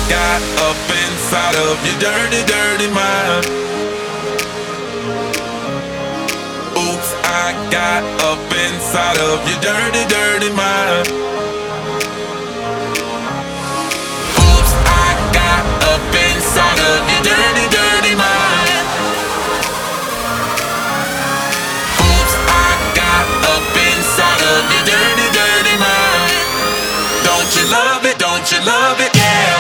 got up inside of your dirty, dirty mind. Oops, I got up inside of your dirty, dirty mind. Oops, I got up inside of your dirty, dirty mind. Oops, I got up inside of your dirty, dirty mind. Don't you love it? Don't you love it? Yeah.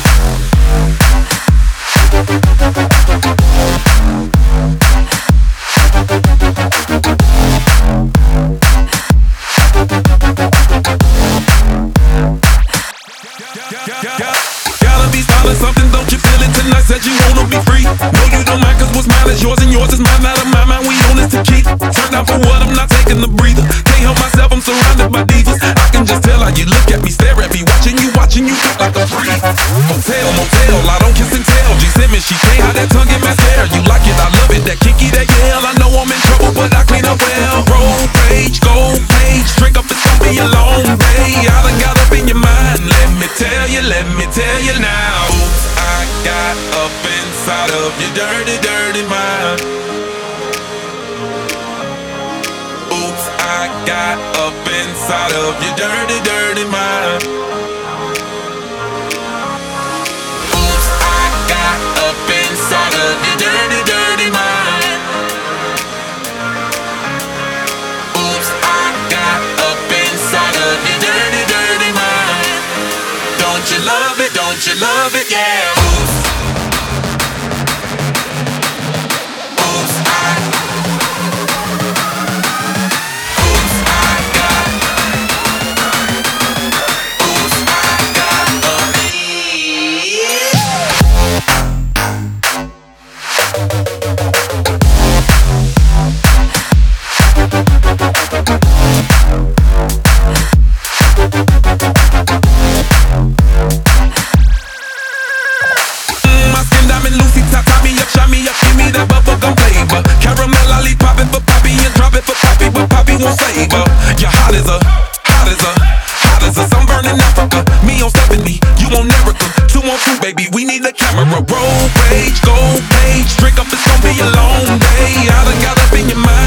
Gotta be starting something, don't you feel it tonight? Said you wanna be free. No, you don't mind, cause what's mine is yours and yours is mine. Out of my mind, we own this to keep. Turned out for what, I'm not taking the breather. Can't help myself, I'm surrounded by divas. I can just tell how you look at me, stare at me. Watching you look like a freak. Motel, I don't kiss and tell. G Simmons, she can't hide that tongue in my hair. You like it, I love it, that kinky, that yell. I know I'm in trouble, but I clean up well. Roll page, gold page, drink up, it's gonna be a long day. I done got up in your mind, let me tell you now. Oops, I got up inside of your dirty, dirty mind. Oops, I got up inside of your dirty, dirty mind. Oops, I got up inside of your dirty, dirty mind. Oops, I got up inside of your dirty, dirty mind. Don't you love it? Don't you love it? Yeah. Oops. Oops, I got. Oops, I got up. My skin diamond Lucy top, tie me up, shine me up, give me that bubblegum flavor. Caramel lollipop it for Poppy and drop it for Poppy, but Poppy won't save her. You're hot as a sunburn in Africa. Me on 70, you on Erica. 2 on 2, baby, we need the camera. Roll page, gold page, drink up, it's gonna be a long day. I done got up in your mind.